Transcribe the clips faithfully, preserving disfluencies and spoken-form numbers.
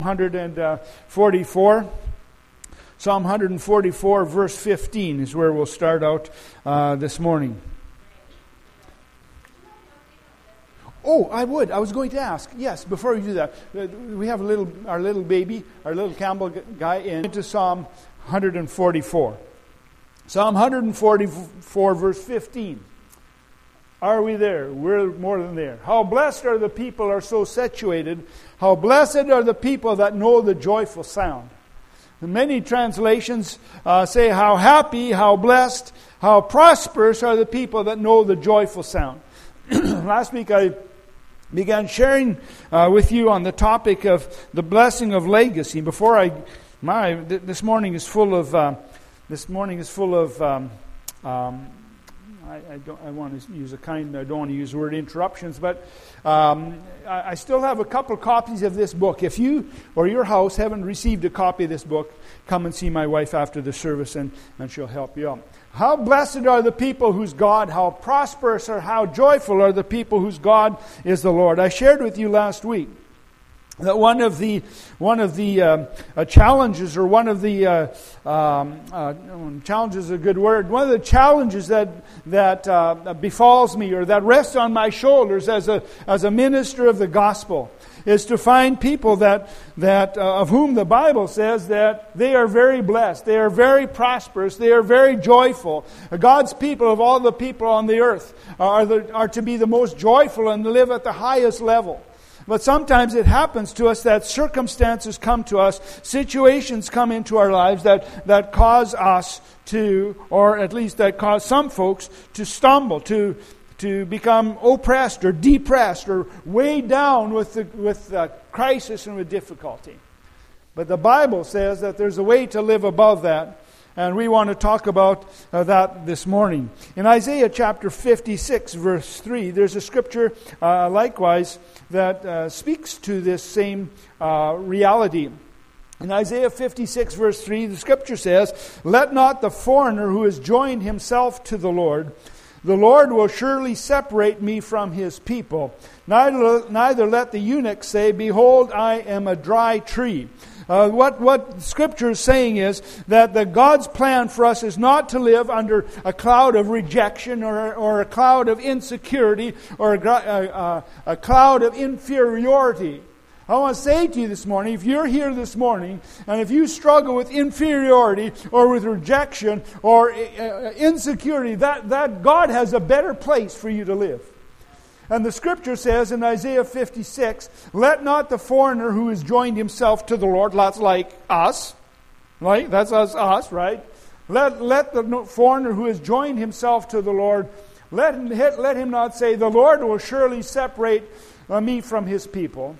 one forty-four. Psalm one forty-four, verse fifteen is where we'll start out uh, this morning. Oh, I would. I was going to ask. Yes, before we do that, we have a little, our little baby, our little Campbell guy, in into Psalm one forty-four. Psalm one forty-four, verse fifteen. Are we there? We're more than there. How blessed are the people who are so situated. How blessed are the people that know the joyful sound. Many translations uh, say how happy, how blessed, how prosperous are the people that know the joyful sound. Last week I began sharing uh, with you on the topic of the blessing of legacy. Before I, my th- this morning is full of uh, this morning is full of. Um, um, I, I don't. I want to use a kind. I don't want to use the word interruptions, but um, I, I still have a couple copies of this book. If you or your house haven't received a copy of this book, come and see my wife after the service, and, and she'll help you out. How blessed are the people whose God, how prosperous or how joyful are the people whose God is the Lord. I shared with you last week that one of the one of the uh, uh, challenges, or one of the uh, um, uh, challenges is a good word. One of the challenges that that uh, befalls me, or that rests on my shoulders as a as a minister of the gospel, is to find people that that uh, of whom the Bible says that they are very blessed, they are very prosperous, they are very joyful. God's people, of all the people on the earth, are the, are to be the most joyful and live at the highest level. But sometimes it happens to us that circumstances come to us, situations come into our lives that, that cause us to, or at least that cause some folks to stumble, to to become oppressed or depressed or weighed down with the, with the crisis and with difficulty. But the Bible says that there's a way to live above that, and we want to talk about uh, that this morning. In Isaiah chapter fifty-six, verse three, there's a scripture uh, likewise that uh, speaks to this same uh, reality. In Isaiah fifty-six, verse three, the scripture says, "Let not the foreigner who has joined himself to the Lord, the Lord will surely separate me from his people. Neither, neither let the eunuch say, Behold, I am a dry tree." Uh, what, what Scripture is saying is that the God's plan for us is not to live under a cloud of rejection or, or a cloud of insecurity or a, a, a cloud of inferiority. I want to say to you this morning, if you're here this morning, and if you struggle with inferiority or with rejection or uh, insecurity, that, that God has a better place for you to live. And the Scripture says in Isaiah fifty-six, "Let not the foreigner who has joined himself to the Lord," that's like us, right? That's us, us, right? Let, let the foreigner who has joined himself to the Lord, let him, let him not say, "The Lord will surely separate me from his people."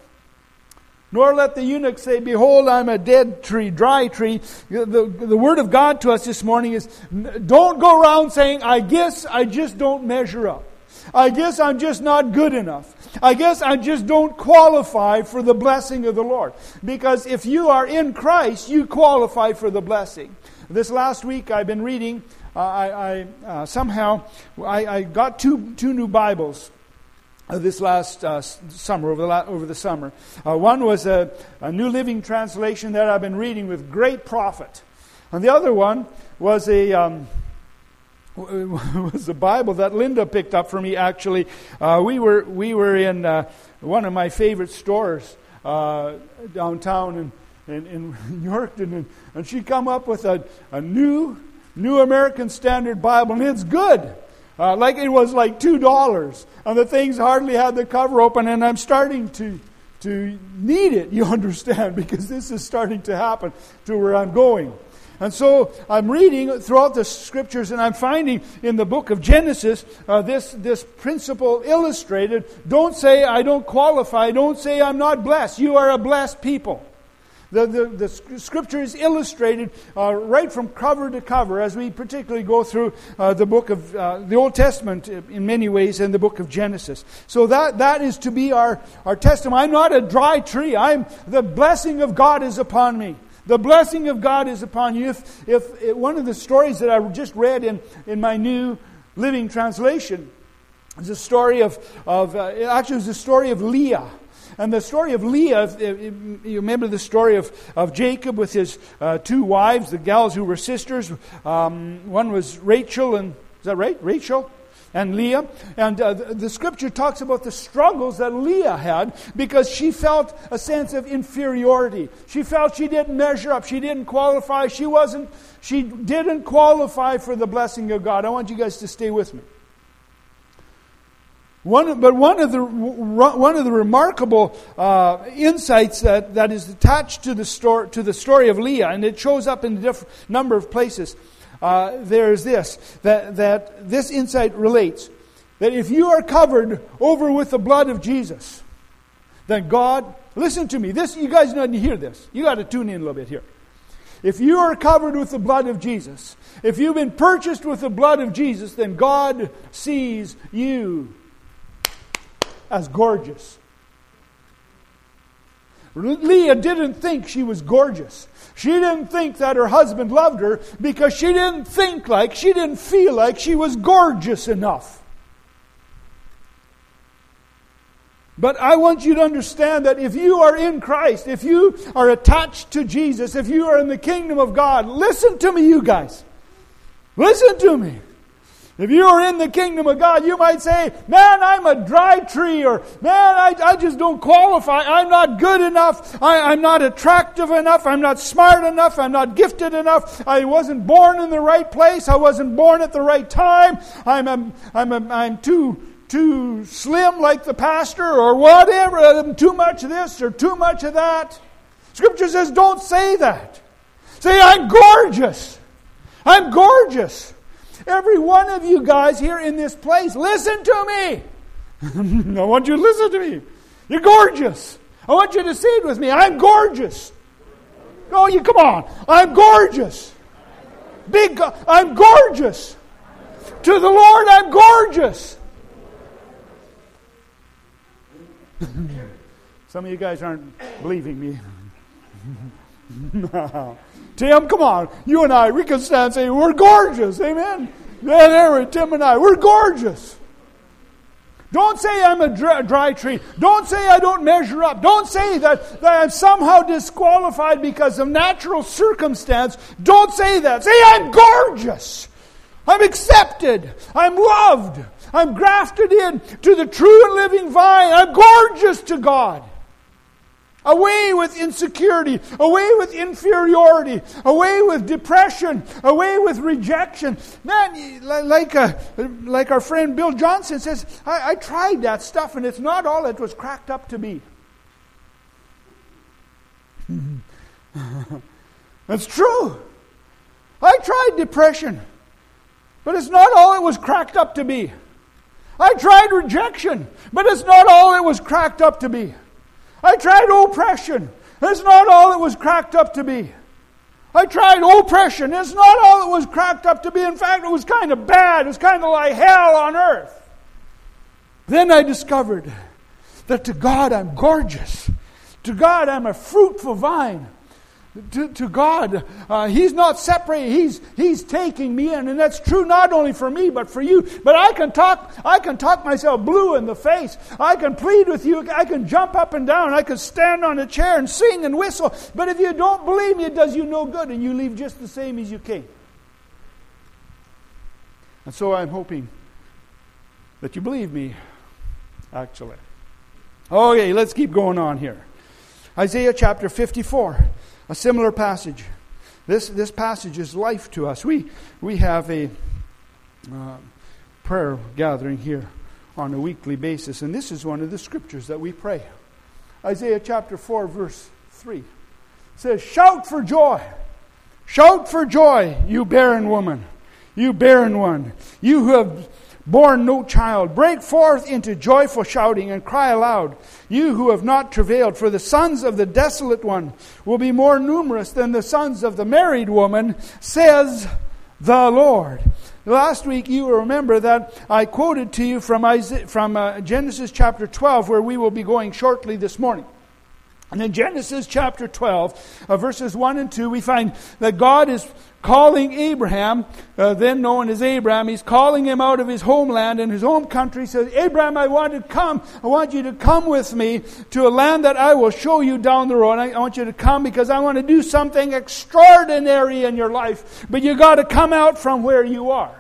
Nor let the eunuch say, "Behold, I'm a dead tree, dry tree." The, the, the word of God to us this morning is, don't go around saying, "I guess I just don't measure up. I guess I'm just not good enough. I guess I just don't qualify for the blessing of the Lord." Because if you are in Christ, you qualify for the blessing. This last week I've been reading, uh, I, I uh, somehow, I, I got two, two new Bibles. Uh, this last uh, summer, over the, la- over the summer. Uh, one was a, a New Living Translation that I've been reading with great profit. And the other one was a um, was a Bible that Linda picked up for me, actually. Uh, we were we were in uh, one of my favorite stores uh, downtown in, in, in Yorkton, and, and she come up with a, a new, New American Standard Bible, and it's good. Uh, like it was like two dollars, and the things hardly had the cover open, and I'm starting to to need it, you understand, because this is starting to happen to where I'm going. And so I'm reading throughout the Scriptures, and I'm finding in the book of Genesis uh, this, this principle illustrated. Don't say, "I don't qualify." Don't say, "I'm not blessed." You are a blessed people. The, the, the Scripture is illustrated uh, right from cover to cover as we particularly go through uh, the book of uh, the Old Testament in many ways, and the book of Genesis. So that that is to be our, our testimony. I'm not a dry tree. I'm the blessing of God is upon me. The blessing of God is upon you. If, if, if one of the stories that I just read in, in my New Living Translation is a story of, of uh, actually it was the story of Leah. And the story of Leah, you remember the story of, of Jacob with his uh, two wives, the gals who were sisters. Um, one was Rachel, and is that right? Rachel and Leah. And uh, the, the scripture talks about the struggles that Leah had because she felt a sense of inferiority. She felt she didn't measure up. She didn't qualify. She wasn't, she didn't qualify for the blessing of God. I want you guys to stay with me. One, but one of the one of the remarkable uh, insights that, that is attached to the story to the story of Leah, and it shows up in a different number of places. Uh, there is this that that this insight relates that if you are covered over with the blood of Jesus, then God, listen to me. This you guys need to hear this. You got to tune in a little bit here. If you are covered with the blood of Jesus, if you've been purchased with the blood of Jesus, then God sees you as gorgeous. Leah didn't think she was gorgeous. She didn't think that her husband loved her because she didn't think like, she didn't feel like she was gorgeous enough. But I want you to understand that if you are in Christ, if you are attached to Jesus, if you are in the kingdom of God, listen to me, you guys. Listen to me. If you are in the kingdom of God, you might say, man, I'm a dry tree, or man, I, I just don't qualify. I'm not good enough. I, I'm not attractive enough. I'm not smart enough. I'm not gifted enough. I wasn't born in the right place. I wasn't born at the right time. I'm a, I'm a, I'm too too slim like the pastor, or whatever. I'm too much of this or too much of that. Scripture says, don't say that. Say, I'm gorgeous. I'm gorgeous. Every one of you guys here in this place, listen to me. I want you to listen to me. You're gorgeous. I want you to say it with me. I'm gorgeous. Oh, you come on. I'm gorgeous. Big. I'm gorgeous. To the Lord, I'm gorgeous. Some of you guys aren't believing me. No. Tim, come on. You and I, we can stand and say, we're gorgeous. Amen? Yeah, there we Tim and I. We're gorgeous. Don't say I'm a dry, dry tree. Don't say I don't measure up. Don't say that, that I'm somehow disqualified because of natural circumstance. Don't say that. Say I'm gorgeous. I'm accepted. I'm loved. I'm grafted in to the true and living vine. I'm gorgeous to God. Away with insecurity, away with inferiority, away with depression, away with rejection. Man, like a, like our friend Bill Johnson says, I, I tried that stuff and it's not all it was cracked up to be. That's true. I tried depression, but it's not all it was cracked up to be. I tried rejection, but it's not all it was cracked up to be. I tried oppression. It's not all it was cracked up to be. I tried oppression. It's not all it was cracked up to be. In fact, it was kind of bad. It was kind of like hell on earth. Then I discovered that to God I'm gorgeous. To God I'm a fruitful vine. To, to God, uh, He's not separated. He's He's taking me in, and that's true not only for me but for you. But I can talk. I can talk myself blue in the face. I can plead with you. I can jump up and down. I can stand on a chair and sing and whistle. But if you don't believe me, it does you no good, and you leave just the same as you came. And so I'm hoping that you believe me. Actually, okay. Let's keep going on here. Isaiah chapter fifty-four. A similar passage. This this passage is life to us. We we have a uh, prayer gathering here on a weekly basis, and this is one of the scriptures that we pray. Isaiah chapter four, verse three says, "Shout for joy, shout for joy, you barren woman, you barren one, you who have born no child. Break forth into joyful shouting and cry aloud, you who have not travailed, for the sons of the desolate one will be more numerous than the sons of the married woman, says the Lord." Last week you will remember that I quoted to you from Isaiah, from uh, Genesis chapter twelve, where we will be going shortly this morning. And in Genesis chapter twelve, uh, verses one and two, we find that God is calling Abraham, uh, then known as Abraham. He's calling him out of his homeland and his home country. He says, Abraham, I want to come. I want you to come with me to a land that I will show you down the road. I, I want you to come because I want to do something extraordinary in your life. But you got to come out from where you are.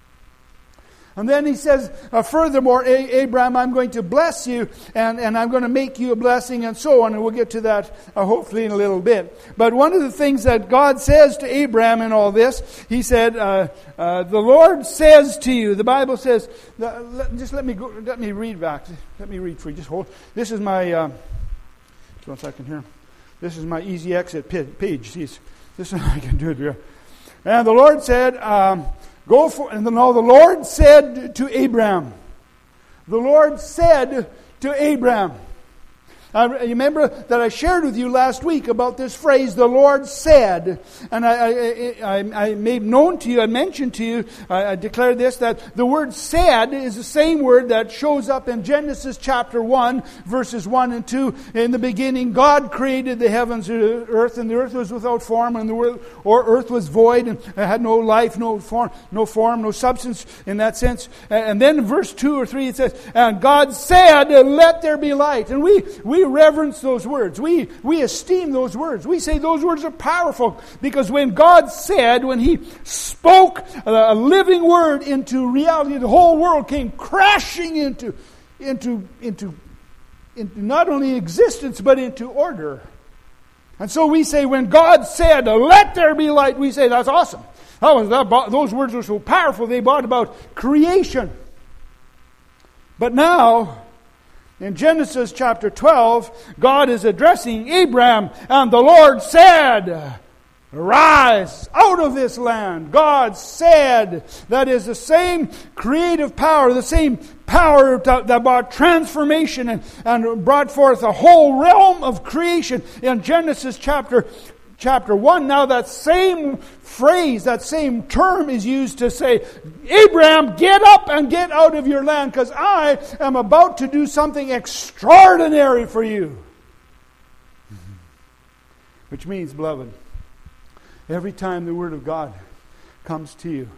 And then he says, uh, furthermore, A- Abraham, I'm going to bless you, and, and I'm going to make you a blessing, and so on. And we'll get to that uh, hopefully in a little bit. But one of the things that God says to Abraham in all this, he said, uh, uh, the Lord says to you, the Bible says, uh, let, just let me go, let me read back. Let me read for you. Just hold. This is my, uh, just one second here. This is my easy exit page. See, this is how I can do it here. And the Lord said, um, Go for, and now the Lord said to Abraham, the Lord said to Abraham, I remember that I shared with you last week about this phrase, the Lord said. And I, I, I, I made known to you, I mentioned to you, I, I declared this, that the word said is the same word that shows up in Genesis chapter one, verses one and two. In the beginning, God created the heavens and the earth, and the earth was without form, and the world, or earth was void, and had no life, no form, no form, no substance in that sense. And then in verse two or three it says, and God said, let there be light. And we, we We reverence those words. We, we esteem those words. We say those words are powerful because when God said, when He spoke a living word into reality, the whole world came crashing into, into, into, into not only existence but into order. And so we say when God said, let there be light, we say that's awesome. That was, that, those words were so powerful they brought about creation. But now, in Genesis chapter twelve, God is addressing Abraham, and the Lord said, arise out of this land. God said, that is the same creative power, the same power that brought transformation and, and brought forth a whole realm of creation in Genesis chapter Chapter one, now that same phrase, that same term is used to say, Abraham, get up and get out of your land because I am about to do something extraordinary for you. Which means, beloved, every time the Word of God comes to you,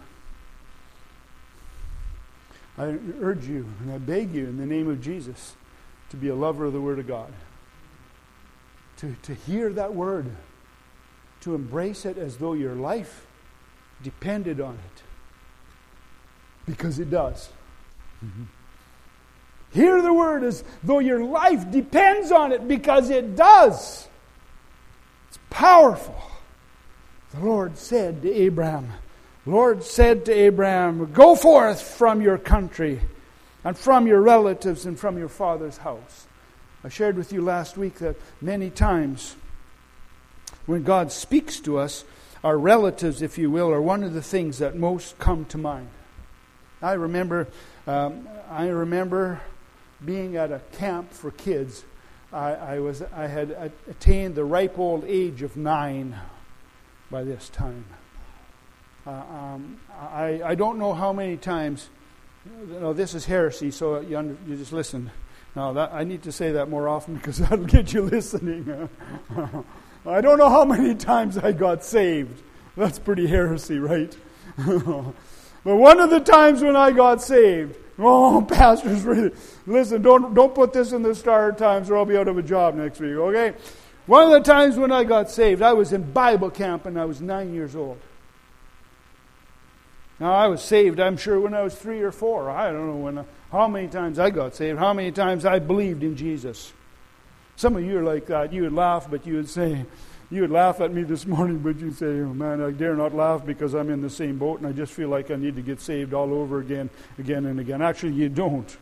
I urge you and I beg you in the name of Jesus to be a lover of the Word of God. To, to hear that Word. To embrace it as though your life depended on it. Because it does. Mm-hmm. Hear the Word as though your life depends on it because it does. It's powerful. The Lord said to Abraham, the Lord said to Abraham, go forth from your country and from your relatives and from your father's house. I shared with you last week that many times when God speaks to us, our relatives, if you will, are one of the things that most come to mind. I remember, um, I remember being at a camp for kids. I, I was, I had attained the ripe old age of nine by this time. Uh, um, I, I don't know how many times. No, this is heresy, so you, under, you just listen. Now that I need to say that more often because that'll get you listening. I don't know how many times I got saved. That's pretty heresy, right? But one of the times when I got saved, oh, pastors, really, listen, don't don't put this in the Star Times or I'll be out of a job next week, okay? One of the times when I got saved, I was in Bible camp and I was nine years old. Now, I was saved, I'm sure, when I was three or four. I don't know when, how many times I got saved, how many times I believed in Jesus. Some of you are like that. You would laugh, but you would say, you would laugh at me this morning, but you'd say, oh man, I dare not laugh because I'm in the same boat and I just feel like I need to get saved all over again, again and again. Actually, you don't.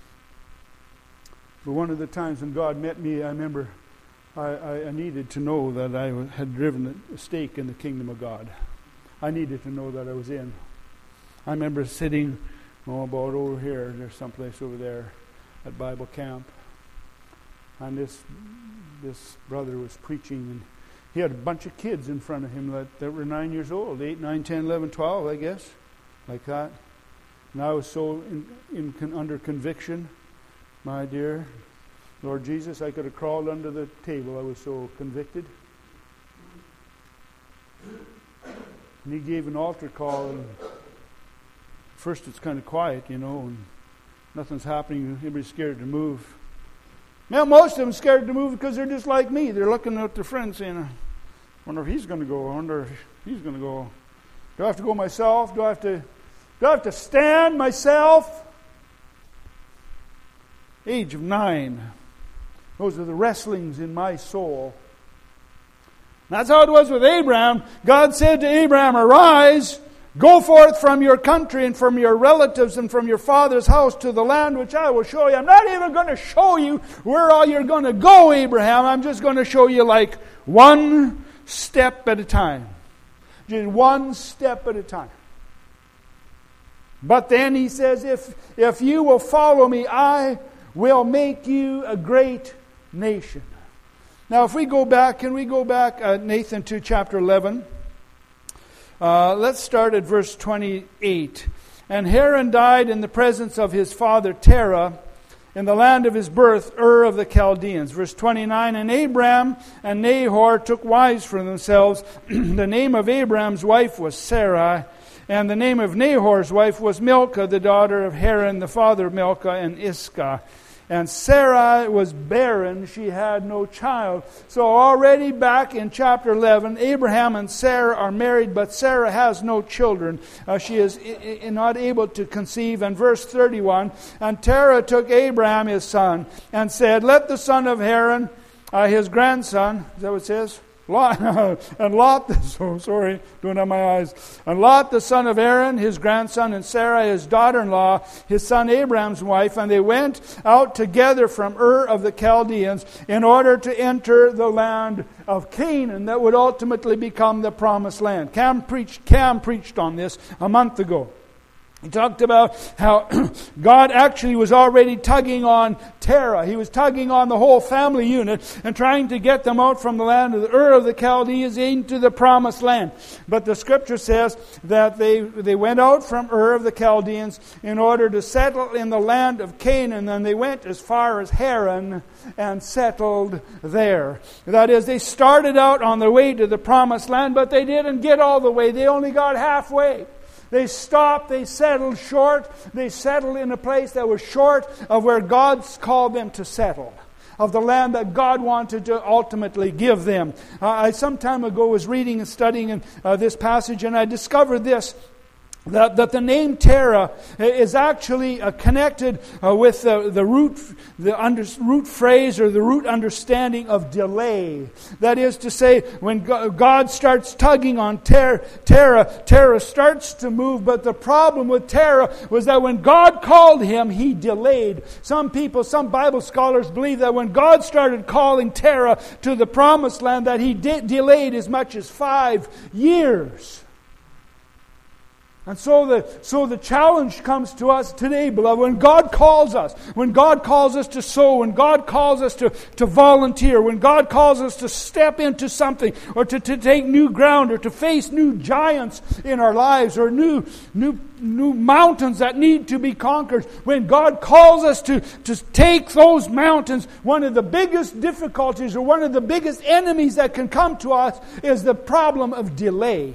But one of the times when God met me, I remember I, I, I needed to know that I had driven a stake in the kingdom of God. I needed to know that I was in. I remember sitting, oh, about over here, there's someplace over there at Bible camp. And this this brother was preaching, and he had a bunch of kids in front of him that, that were nine years old, eight, nine, ten, eleven, twelve, I guess, like that. And I was so in, in, under conviction, my dear. Lord Jesus, I could have crawled under the table. I was so convicted. And he gave an altar call, and first it's kind of quiet, you know, and nothing's happening. Everybody's scared to move. Now, most of them scared to move because they're just like me. They're looking at their friends saying, I wonder if he's going to go. I wonder if he's going to go. Do I have to go myself? Do I have to, do I have to stand myself? Age of nine. Those are the wrestlings in my soul. That's how it was with Abraham. God said to Abraham, arise, go forth from your country and from your relatives and from your father's house to the land which I will show you. I'm not even going to show you where all you're going to go, Abraham. I'm just going to show you like one step at a time. Just one step at a time. But then he says, if, if you will follow me, I will make you a great nation. Now, if we go back, can we go back, uh, Nathan, to chapter eleven? Uh, let's start at verse twenty-eight. And Haran died in the presence of his father Terah, in the land of his birth, Ur of the Chaldeans. Verse twenty-nine, and Abram and Nahor took wives for themselves. The name of Abram's wife was Sarai, and the name of Nahor's wife was Milcah, the daughter of Haran, the father of Milcah and Iscah. And Sarai was barren, she had no child. So already back in chapter eleven, Abraham and Sarah are married, but Sarah has no children. Uh, she is I- I not able to conceive. And verse thirty-one, and Terah took Abraham his son, and said, let the son of Haran, uh, his grandson, is that what it says? Lot, and Lot, so sorry, don't have my eyes. And Lot, the son of Aaron, his grandson, and Sarah, his daughter-in-law, his son Abraham's wife, and they went out together from Ur of the Chaldeans in order to enter the land of Canaan that would ultimately become the promised land. Cam preached, Cam preached on this a month ago. He talked about how God actually was already tugging on Terah. He was tugging on the whole family unit and trying to get them out from the land of the Ur of the Chaldeans into the promised land. But the scripture says that they, they went out from Ur of the Chaldeans in order to settle in the land of Canaan, and they went as far as Haran and settled there. That is, they started out on their way to the promised land, but they didn't get all the way. They only got halfway. They stopped, they settled short, they settled in a place that was short of where God's called them to settle, of the land that God wanted to ultimately give them. Uh, I some time ago was reading and studying in, uh, this passage, and I discovered this, that, that the name Terah is actually uh, connected uh, with the, the root the under, root phrase or the root understanding of delay. That is to say, when God starts tugging on ter- Terah, Terah starts to move. But the problem with Terah was that when God called him, he delayed. Some people, some Bible scholars believe that when God started calling Terah to the promised land, that he de- delayed as much as five years. And so the so the challenge comes to us today, beloved, when God calls us, when God calls us to sow, when God calls us to, to volunteer, when God calls us to step into something, or to, to take new ground, or to face new giants in our lives, or new new new mountains that need to be conquered. When God calls us to, to take those mountains, one of the biggest difficulties, or one of the biggest enemies that can come to us is the problem of delay.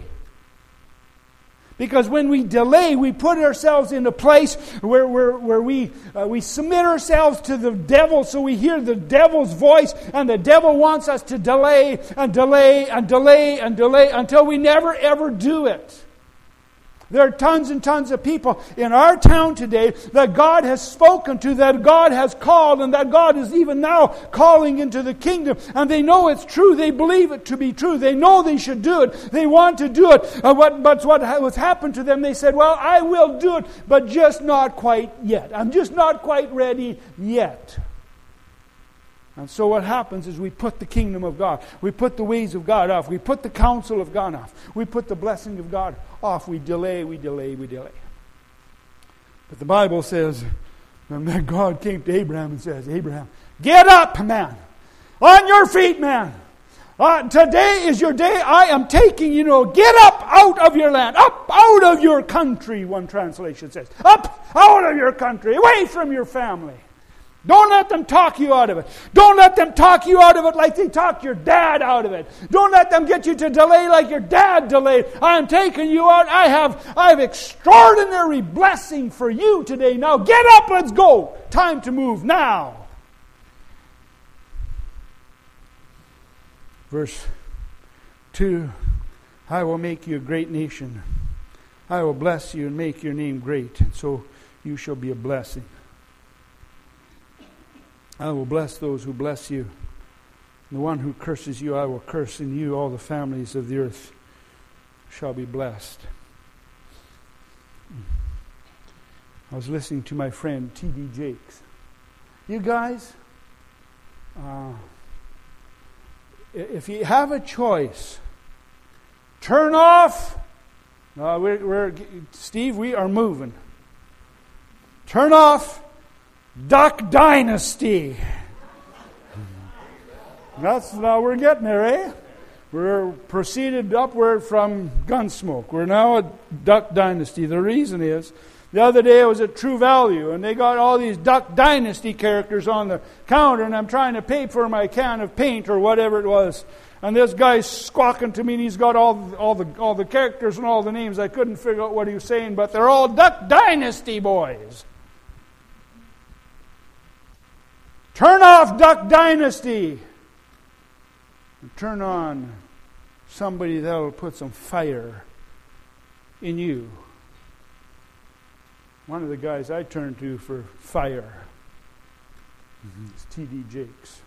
Because when we delay, we put ourselves in a place where, where, where we, uh, we submit ourselves to the devil, so we hear the devil's voice, and the devil wants us to delay and delay and delay and delay until we never ever do it. There are tons and tons of people in our town today that God has spoken to, that God has called, and that God is even now calling into the kingdom. And they know it's true. They believe it to be true. They know they should do it. They want to do it. Uh, what, but what has happened to them, they said, well, I will do it, but just not quite yet. I'm just not quite ready yet. And so what happens is we put the kingdom of God, we put the ways of God off, we put the counsel of God off, we put the blessing of God off, we delay, we delay, we delay. But the Bible says that God came to Abraham and says, Abraham, get up, man, on your feet, man. Uh, today is your day. I am taking you, know, get up out of your land, up out of your country, one translation says. Up out of your country, away from your family. Don't let them talk you out of it. Don't let them talk you out of it like they talked your dad out of it. Don't let them get you to delay like your dad delayed. I'm taking you out. I have, I have extraordinary blessing for you today. Now get up, let's go. Time to move now. Verse two, I will make you a great nation. I will bless you and make your name great, and so you shall be a blessing. I will bless those who bless you. The one who curses you, I will curse. In you all the families of the earth shall be blessed. I was listening to my friend T D Jakes. You guys, uh, if you have a choice, turn off. Uh, we're, we're, Steve, we are moving. Turn off Duck Dynasty. That's now we're getting there, eh? We're proceeded upward from Gunsmoke. We're now at Duck Dynasty. The reason is, the other day I was at True Value, and they got all these Duck Dynasty characters on the counter, and I'm trying to pay for my can of paint or whatever it was. And this guy's squawking to me, and he's got all, all, the, all the characters and all the names. I couldn't figure out what he was saying, but they're all Duck Dynasty boys. Turn off Duck Dynasty and turn on somebody that will put some fire in you. One of the guys I turn to for fire is T D Jakes.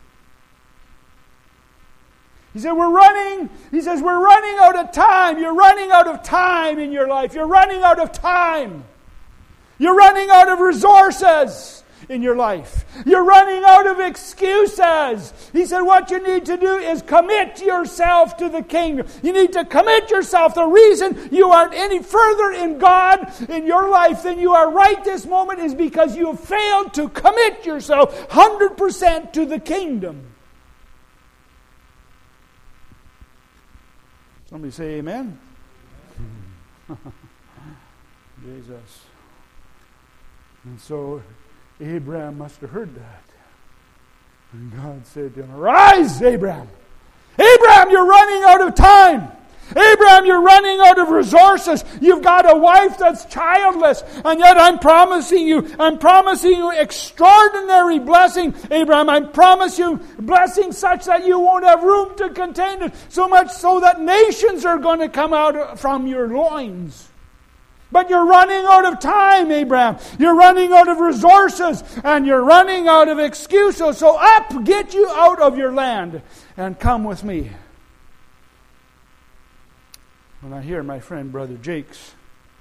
He said, we're running, he says, we're running out of time. You're running out of time in your life. You're running out of time. You're running out of resources in your life. You're running out of excuses. He said, what you need to do is commit yourself to the kingdom. You need to commit yourself. The reason you aren't any further in God in your life than you are right this moment is because you have failed to commit yourself one hundred percent to the kingdom. Somebody say amen. Jesus. And so Abraham must have heard that. And God said to him, arise, Abraham. Abraham, you're running out of time. Abraham, you're running out of resources. You've got a wife that's childless. And yet I'm promising you, I'm promising you extraordinary blessing. Abraham, I promise you blessing such that you won't have room to contain it. So much so that nations are going to come out from your loins. But you're running out of time, Abraham. You're running out of resources. And you're running out of excuses. So up, get you out of your land and come with me. When I hear my friend Brother Jakes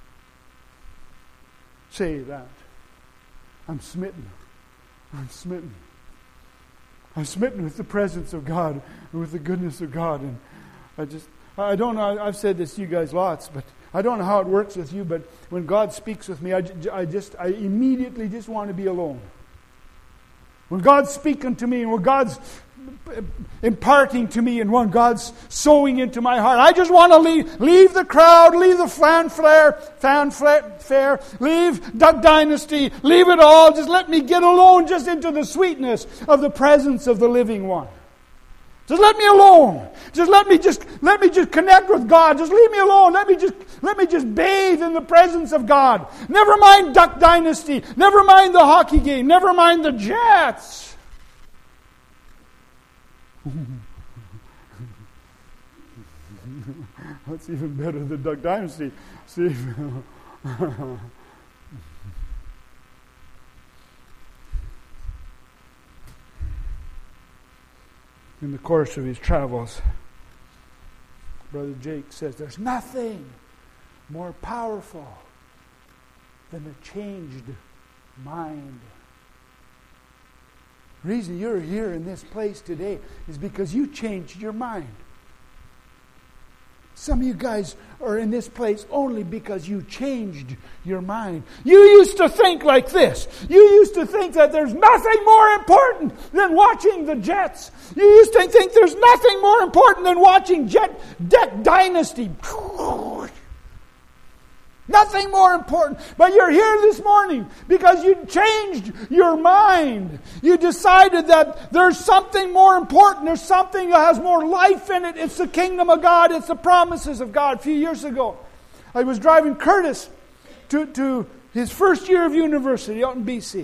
say that, I'm smitten. I'm smitten. I'm smitten with the presence of God and with the goodness of God. And I just, I don't know, I've said this to you guys lots, but I don't know how it works with you, but when God speaks with me, I, I just, I immediately just want to be alone. When God's speaking to me and when God's imparting to me and when God's sowing into my heart, I just want to leave, leave the crowd, leave the fanfare, fanfare, leave Duck Dynasty, leave it all. Just let me get alone just into the sweetness of the presence of the living one. Just let me alone. Just let me just let me just connect with God. Just leave me alone. Let me just let me just bathe in the presence of God. Never mind Duck Dynasty. Never mind the hockey game. Never mind the Jets. That's even better than Duck Dynasty. See. In the course of his travels, Brother Jake says there's nothing more powerful than a changed mind. The reason you're here in this place today is because you changed your mind. Some of you guys are in this place only because you changed your mind. You used to think like this. You used to think that there's nothing more important than watching the Jets. You used to think there's nothing more important than watching Jet Duck Dynasty. Nothing more important. But you're here this morning because you changed your mind. You decided that there's something more important. There's something that has more life in it. It's the kingdom of God. It's the promises of God. A few years ago, I was driving Curtis to, to his first year of university out in B C.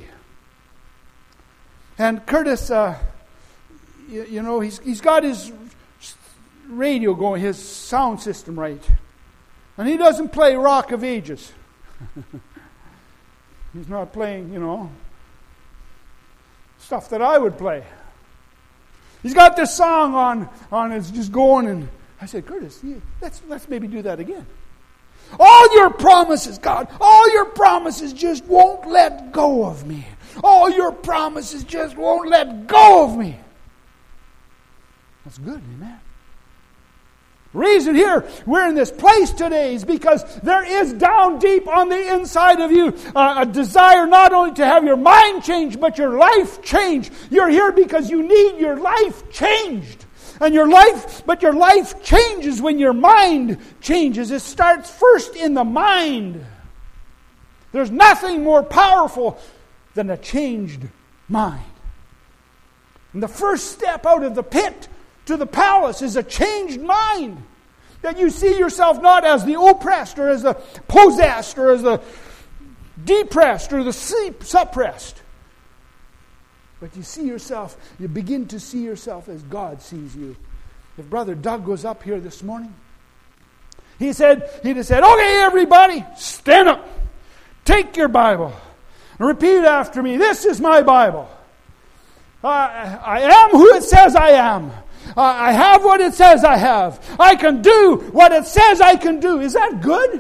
And Curtis, uh, you, you know, he's he's got his radio going, his sound system right. And he doesn't play Rock of Ages. He's not playing, you know, stuff that I would play. He's got this song on, on it's just going, and I said, Curtis, yeah, let's let's maybe do that again. All your promises, God, all your promises just won't let go of me. All your promises just won't let go of me. That's good, amen. Reason here we're in this place today is because there is down deep on the inside of you uh, a desire not only to have your mind changed, but your life changed. You're here because you need your life changed. And your life, but your life changes when your mind changes. It starts first in the mind. There's nothing more powerful than a changed mind. And the first step out of the pit to the palace is a changed mind. That you see yourself not as the oppressed or as the possessed or as the depressed or the suppressed. But you see yourself, you begin to see yourself as God sees you. If Brother Doug was up here this morning, he said, he'd have said, okay, everybody, stand up. Take your Bible and repeat after me. This is my Bible. Uh, I am who it says I am. Uh, I have what it says I have. I can do what it says I can do. Is that good?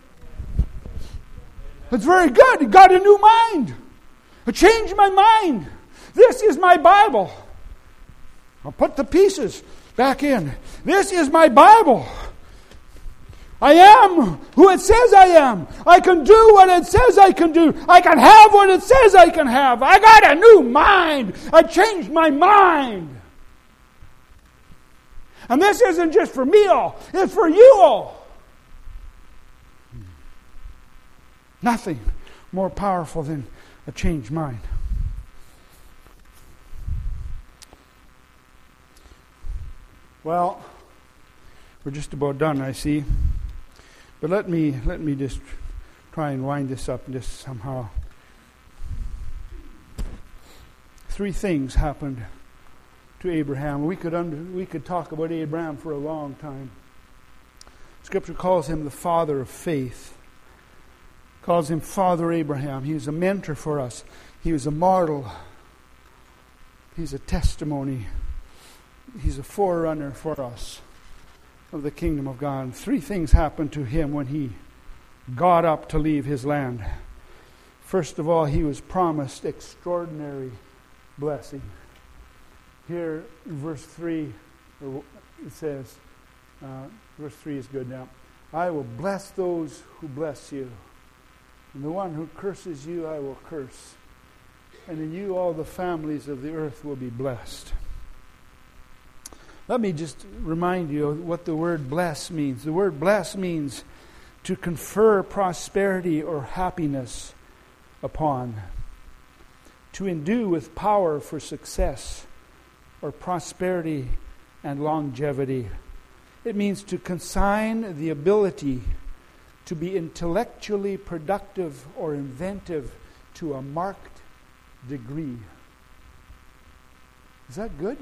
It's very good. It got a new mind. I changed my mind. This is my Bible. I'll put the pieces back in. This is my Bible. I am who it says I am. I can do what it says I can do. I can have what it says I can have. I got a new mind. I changed my mind. And this isn't just for me all. It's for you all. Nothing more powerful than a changed mind. Well, we're just about done, I see. But let me let me just try and wind this up and just somehow. Three things happened to Abraham. We could under, we could talk about Abraham for a long time. Scripture calls him the father of faith. Calls him Father Abraham. He was a mentor for us. He was a model. He's a testimony. He's a forerunner for us of the kingdom of God. Three things happened to him when he got up to leave his land. First of all, he was promised extraordinary blessing. Here, in verse three, it says, uh, verse three is good now. I will bless those who bless you, and the one who curses you I will curse. And in you all the families of the earth will be blessed. Let me just remind you of what the word bless means. The word bless means to confer prosperity or happiness upon, to endue with power for success or prosperity and longevity. It means to consign the ability to be intellectually productive or inventive to a marked degree. Is that good?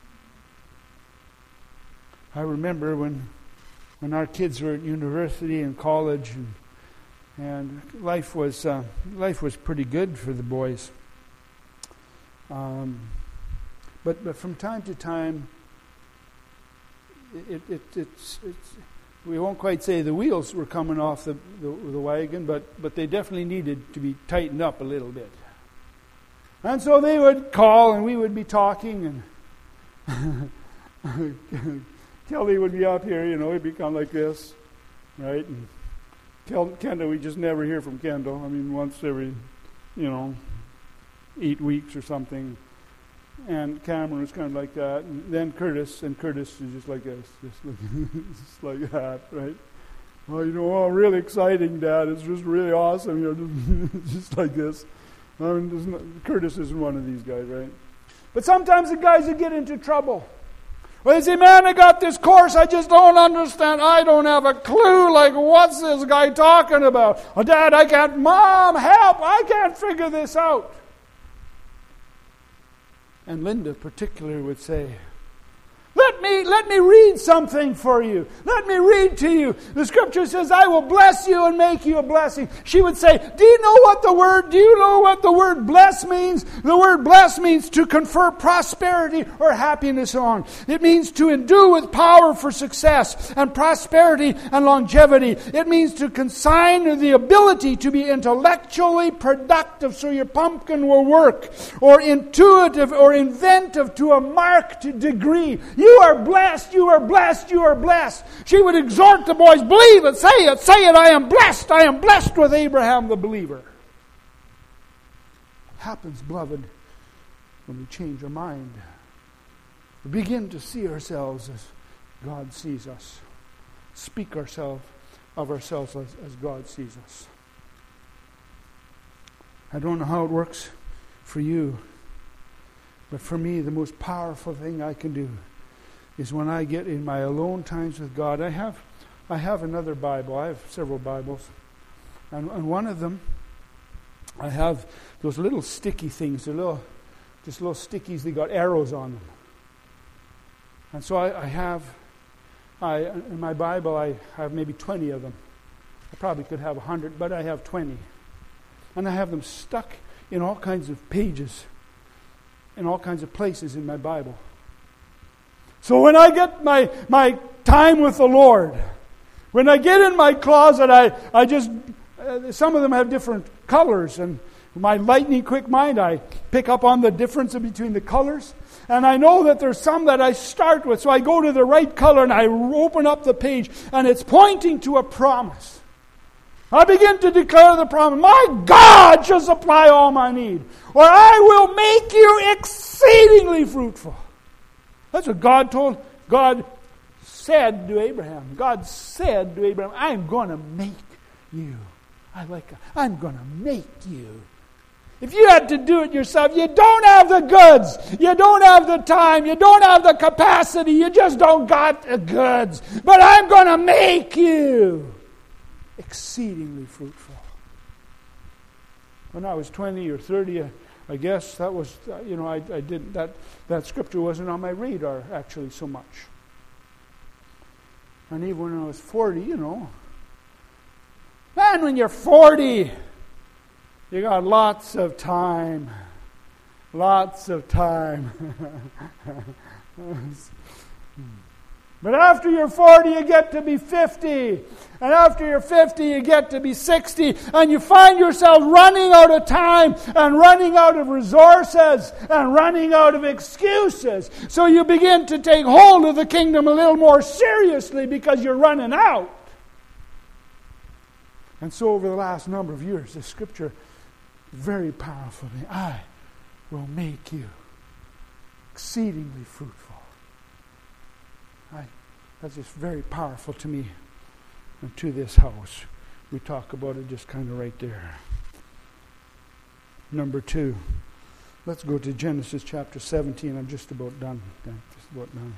I remember when when our kids were at university and college, and, and life was uh, life was pretty good for the boys. Um, but but from time to time, it, it it's it's we won't quite say the wheels were coming off the, the the wagon, but but they definitely needed to be tightened up a little bit. And so they would call, and we would be talking, and Kelly would be up here, you know, he'd become like this, right? And Kel- Kendall, we just never hear from Kendall. I mean, once every, you know, eight weeks or something. And Cameron was kind of like that. And then Curtis, and Curtis is just like this, just like, just like that, right? Well, you know, oh, really exciting, Dad. It's just really awesome. You know, just, just like this. I mean, not, Curtis isn't one of these guys, right? But sometimes the guys that get into trouble. Well, they say, man, I got this course. I just don't understand. I don't have a clue. Like, what's this guy talking about? Oh, Dad, I can't. Mom, help. I can't figure this out. And Linda particularly would say, Let me, let me read something for you. Let me read to you. The scripture says, I will bless you and make you a blessing. She would say, do you know what the word, do you know what the word bless means? The word bless means to confer prosperity or happiness on. It means to endue with power for success and prosperity and longevity. It means to consign the ability to be intellectually productive so your pumpkin will work, or intuitive or inventive to a marked degree. You are blessed, you are blessed, you are blessed. She would exhort the boys, believe it, say it, say it, I am blessed, I am blessed with Abraham the believer. It happens, beloved, when we change our mind. We begin to see ourselves as God sees us. Speak ourselves of ourselves as, as God sees us. I don't know how it works for you, but for me, the most powerful thing I can do is when I get in my alone times with God. I have I have another Bible. I have several Bibles. And, and one of them, I have those little sticky things, the little, just little stickies, they got arrows on them. And so I, I have, I in my Bible, I have maybe twenty of them. I probably could have a hundred, but I have twenty. And I have them stuck in all kinds of pages, in all kinds of places in my Bible. So when I get my, my time with the Lord, when I get in my closet, I, I just, uh, some of them have different colors, and my lightning quick mind, I pick up on the difference between the colors, and I know that there's some that I start with, so I go to the right color and I open up the page, and it's pointing to a promise. I begin to declare the promise, my God shall supply all my need, or I will make you exceedingly fruitful. That's what God told, God said to Abraham. God said to Abraham, I'm going to make you. I like, I'm going to make you. If you had to do it yourself, you don't have the goods. You don't have the time. You don't have the capacity. You just don't got the goods. But I'm going to make you exceedingly fruitful. When I was twenty or thirty, I guess that was, you know, I, I didn't, that, that scripture wasn't on my radar actually so much. And even when I was forty, you know, man, when you're forty, you got lots of time. Lots of time. But after you're forty, you get to be fifty. And after you're fifty, you get to be sixty. And you find yourself running out of time and running out of resources and running out of excuses. So you begin to take hold of the kingdom a little more seriously because you're running out. And so over the last number of years, the scripture is very powerful. I will make you exceedingly fruitful. I, that's just very powerful to me and to this house. We talk about it just kind of right there. Number two, let's go to Genesis chapter seventeen. I'm just about done. Okay, just about done.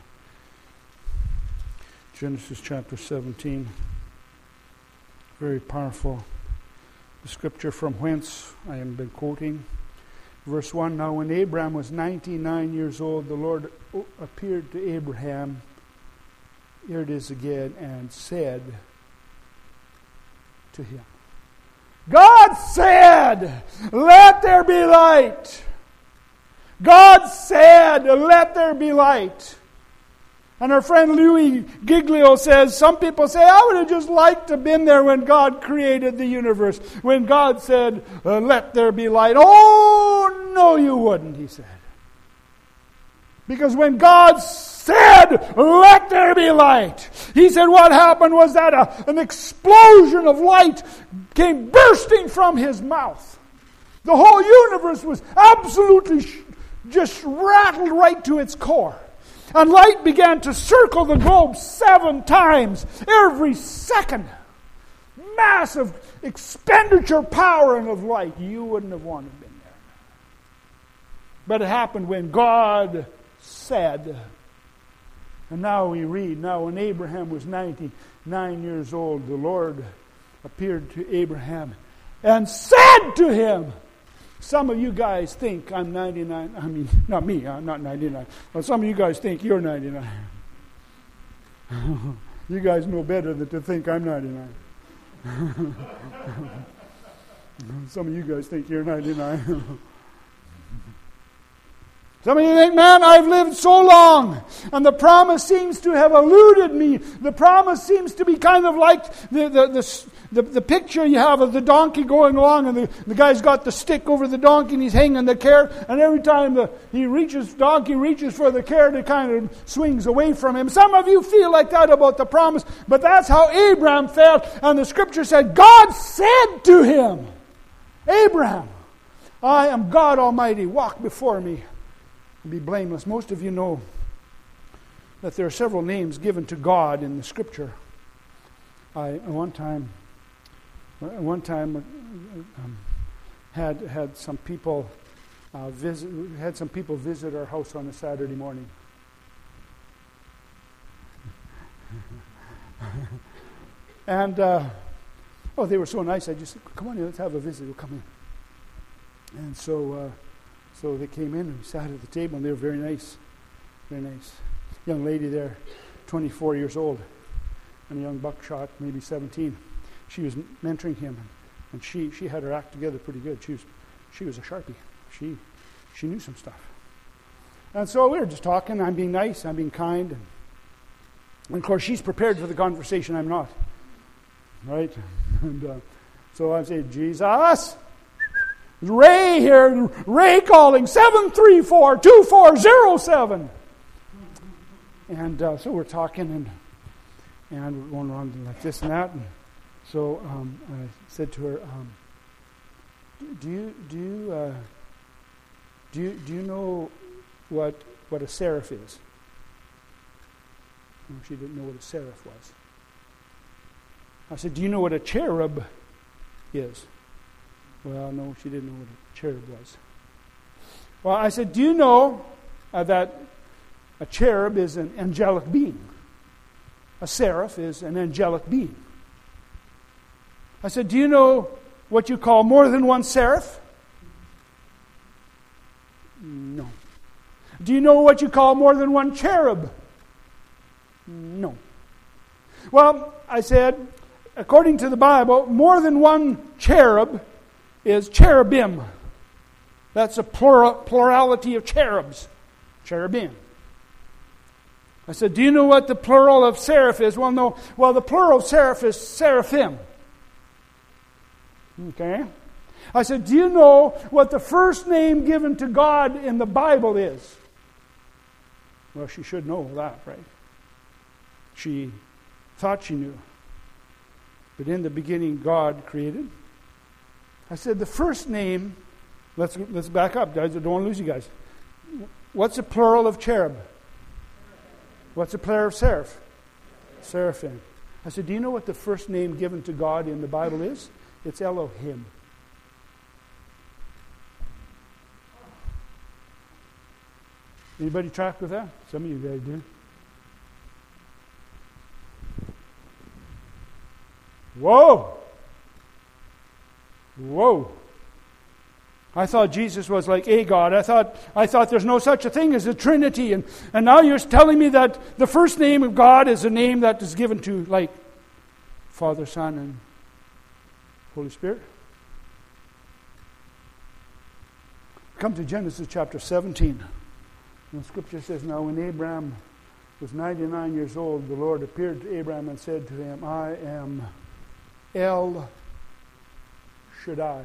Genesis chapter seventeen. Very powerful. The scripture from whence I have been quoting. Verse one, now when Abraham was ninety-nine years old, the Lord appeared to Abraham, here it is again, and said to him, God said, let there be light. God said, let there be light. And our friend Louis Giglio says, some people say, I would have just liked to have been there when God created the universe. When God said, uh, let there be light. Oh, no you wouldn't, he said. Because when God said, let there be light, he said what happened was that a, an explosion of light came bursting from his mouth. The whole universe was absolutely sh- just rattled right to its core. And light began to circle the globe seven times every second. massive expenditure power and of light. You wouldn't have wanted to be there. But it happened when God said. And now we read, now when Abraham was ninety-nine years old, the Lord appeared to Abraham and said to him, some of you guys think I'm ninety-nine. I mean, not me, I'm not ninety-nine. But some of you guys think you're ninety-nine. You guys know better than to think I'm ninety-nine. Some of you guys think you're ninety-nine. Some of you think, man, I've lived so long, and the promise seems to have eluded me. The promise seems to be kind of like the the the, the, the picture you have of the donkey going along, and the, the guy's got the stick over the donkey, and he's hanging the care, and every time the he reaches, donkey reaches for the care, it kind of swings away from him. Some of you feel like that about the promise, but that's how Abraham felt, and the scripture said, God said to him, Abraham, I am God Almighty, walk before me. Be blameless. Most of you know that there are several names given to God in the Scripture. I at one time, at one time, um, had had some people uh, visit had some people visit our house on a Saturday morning. and uh, oh, they were so nice. I just said, "Come on in, let's have a visit. We'll come in." And so. Uh, So they came in and we sat at the table, and they were very nice, very nice. Young lady there, twenty-four years old, and a young buckshot, maybe seventeen. She was mentoring him, and she, she had her act together pretty good. She was she was a Sharpie. She she knew some stuff. And so we were just talking. I'm being nice. I'm being kind, and, and of course she's prepared for the conversation. I'm not, right? And uh, so I say, Jesus. Ray here, Ray calling, seven three four, two four zero seven. And uh, so we're talking, and and we're going around like this and that. And so um, I said to her, um, "Do you do you uh, do you do you know what what a seraph is?" No, she didn't know what a seraph was. I said, "Do you know what a cherub is?" Well, no, she didn't know what a cherub was. Well, I said, do you know uh, that a cherub is an angelic being? A seraph is an angelic being. I said, do you know what you call more than one seraph? No. Do you know what you call more than one cherub? No. Well, I said, according to the Bible, more than one cherub is cherubim. That's a plural, plurality of cherubs. Cherubim. I said, do you know what the plural of seraph is? Well, no. Well, the plural of seraph is seraphim. Okay? I said, do you know what the first name given to God in the Bible is? Well, she should know that, right? She thought she knew. But in the beginning, God created. I said, the first name, let's let's back up, guys. I don't want to lose you guys. What's the plural of cherub? What's the plural of seraph? Seraphim. I said, do you know what the first name given to God in the Bible is? It's Elohim. Anybody track with that? Some of you guys do. Whoa! Whoa. I thought Jesus was like a God. I thought I thought there's no such a thing as a Trinity. And, and now you're telling me that the first name of God is a name that is given to, like, Father, Son, and Holy Spirit? Come to Genesis chapter seventeen. And the scripture says, now when Abraham was ninety-nine years old, the Lord appeared to Abraham and said to him, I am El Shaddai.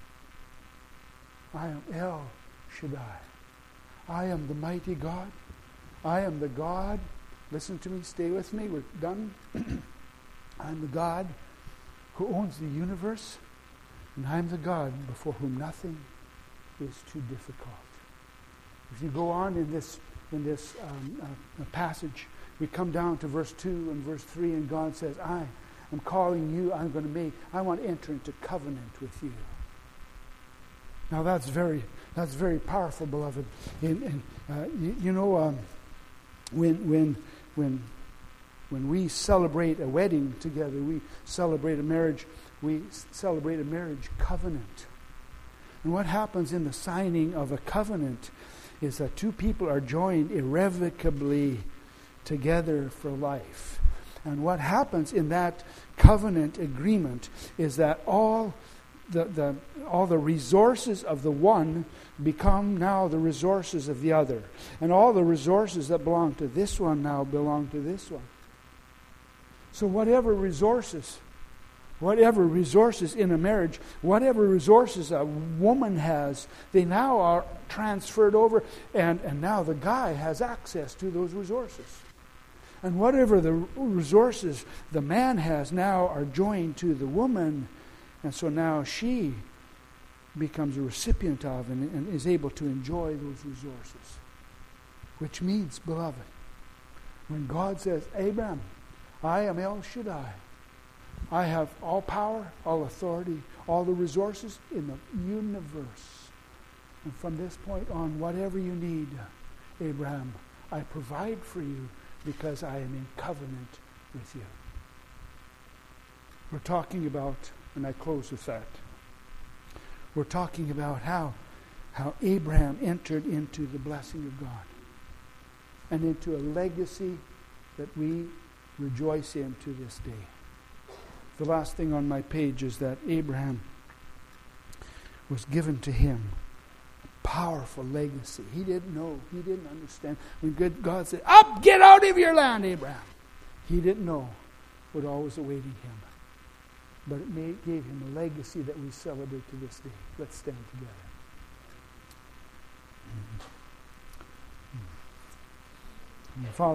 I am El Shaddai. I am the mighty God. I am the God. Listen to me, stay with me, we're done. I'm the God who owns the universe, and I'm the God before whom nothing is too difficult. If you go on in this in this um, uh, passage, we come down to verse two and verse three, and God says, I I'm calling you. I'm going to make, I want to enter into covenant with you. Now that's very, that's very powerful, beloved. And, and uh, you, you know, um, when, when, when, when we celebrate a wedding together, we celebrate a marriage, we celebrate a marriage covenant. And what happens in the signing of a covenant is that two people are joined irrevocably together for life. And what happens in that covenant agreement is that all the, the all the resources of the one become now the resources of the other. And all the resources that belong to this one now belong to this one. So whatever resources Whatever resources in a marriage, whatever resources a woman has, they now are transferred over, and, and now the guy has access to those resources. And whatever the resources the man has now are joined to the woman, and so now she becomes a recipient of and, and is able to enjoy those resources. Which means, beloved, when God says, Abraham, I am El Shaddai, I have all power, all authority, all the resources in the universe. And from this point on, whatever you need, Abraham, I provide for you because I am in covenant with you. We're talking about, and I close with that, we're talking about how, how Abraham entered into the blessing of God and into a legacy that we rejoice in to this day. The last thing on my page is that Abraham was given to him a powerful legacy. He didn't know. He didn't understand. When God said, up, get out of your land, Abraham. He didn't know what all was awaiting him. But it made, gave him a legacy that we celebrate to this day. Let's stand together. Mm-hmm. Mm-hmm. Father,